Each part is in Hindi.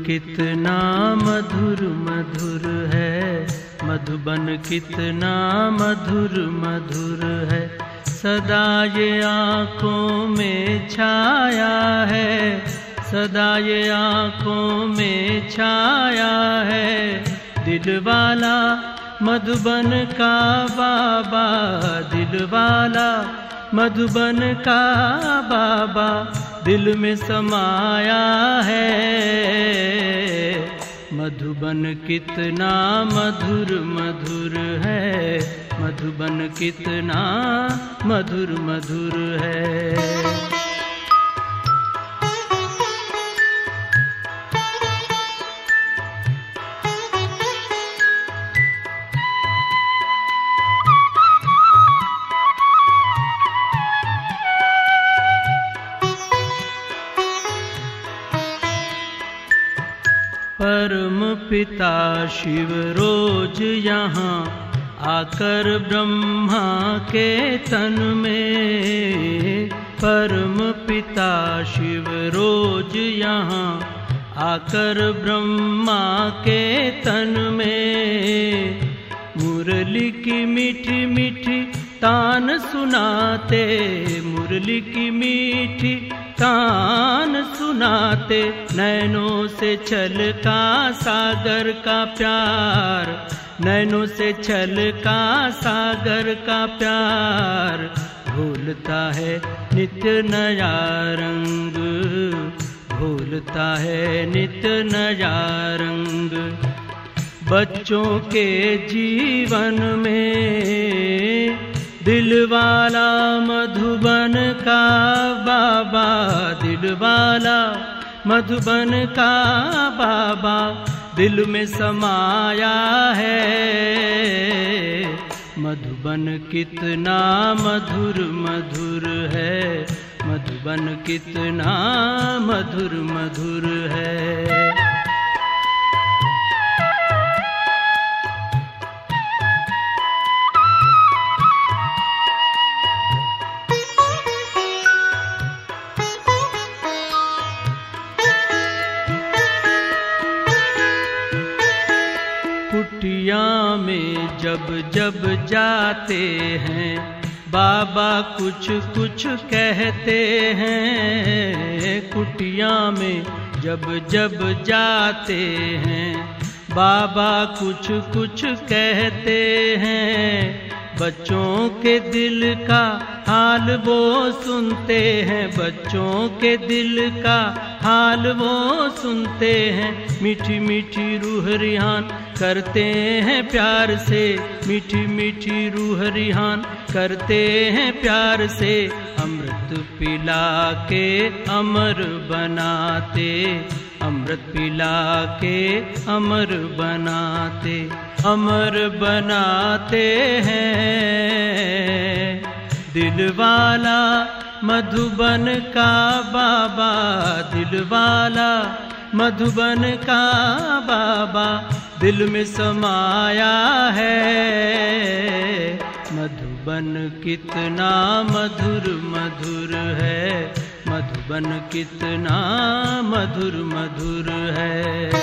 कितना मधुर मधुर है, मधुबन कितना मधुर मधुर है। सदा ये आँखों में छाया है, सदा ये आँखों में छाया है। दिलवाला मधुबन का बाबा, दिलवाला मधुबन का बाबा दिल में समाया है। मधुबन कितना मधुर मधुर है, मधुबन कितना मधुर मधुर है। परम पिता शिव रोज यहाँ आकर ब्रह्मा के तन में, परम पिता शिव रोज यहाँ आकर ब्रह्मा के तन में। मुरली की मीठी मीठी तान सुनाते, मुरली की मीठी तान सुनाते। नैनों से छलका सागर का प्यार, नैनों से छलका सागर का प्यार। घोलता है नित्य नया रंग, घोलता है नित्य नया रंग। बच्चों के जीवन में दिलवाला मधुबन का बाबा, दिलवाला मधुबन का बाबा दिल में समाया है। मधुबन कितना मधुर मधुर है, मधुबन कितना मधुर मधुर है। कुटिया में जब जब जाते हैं बाबा कुछ कुछ कहते हैं। कुटिया में जब जब जाते हैं बाबा कुछ कुछ कहते हैं। बच्चों के दिल का हाल वो सुनते हैं, बच्चों के दिल का हाल वो सुनते हैं। मीठी मीठी रूह रिहान करते हैं प्यार से, मीठी मीठी रूह रिहान करते हैं प्यार से। अमृत पिला के अमर बनाते, अमृत पिला के अमर बनाते, अमर बनाते हैं। दिलवाला मधुबन का बाबा, दिलवाला मधुबन का बाबा दिल में समाया है। मधुबन कितना मधुर मधुर है, मधुबन कितना मधुर मधुर है।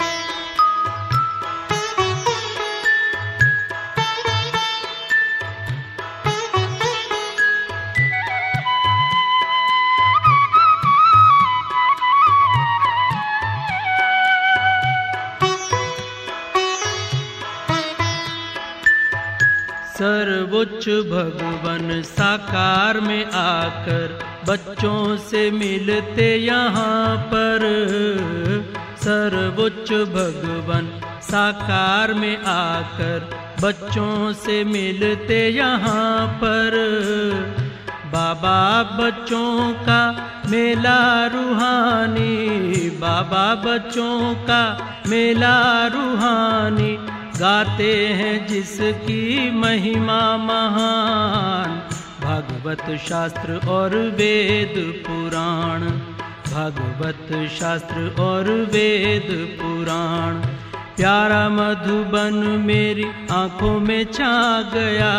सर्वोच्च भगवन साकार में आकर बच्चों से मिलते यहाँ पर। सर्वोच्च भगवन साकार में आकर बच्चों से मिलते यहाँ पर। बाबा बच्चों का मेला रूहानी, बाबा बच्चों का मेला रूहानी। गाते हैं जिसकी महिमा महान, भागवत शास्त्र और वेद पुराण, भागवत शास्त्र और वेद पुराण। प्यारा मधुबन मेरी आँखों में छा गया,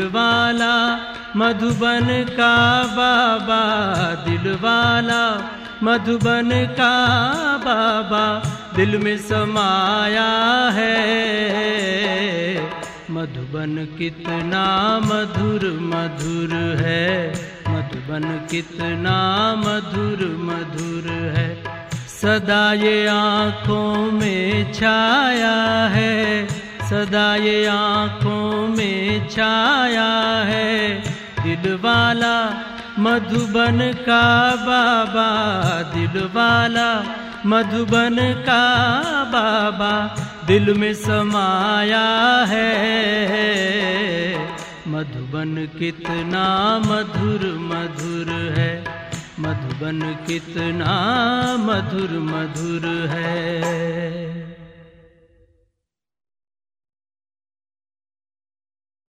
दिलवाला मधुबन का बाबा, दिलवाला मधुबन का बाबा दिल में समाया है। मधुबन कितना मधुर मधुर है, मधुबन कितना मधुर मधुर है। सदा ये आँखों में छाया है, सदा ये आँखों में छाया है। दिल वाला मधुबन का बाबा, दिल वाला मधुबन का बाबा दिल में समाया है। मधुबन कितना मधुर मधुर है, मधुबन कितना मधुर मधुर है।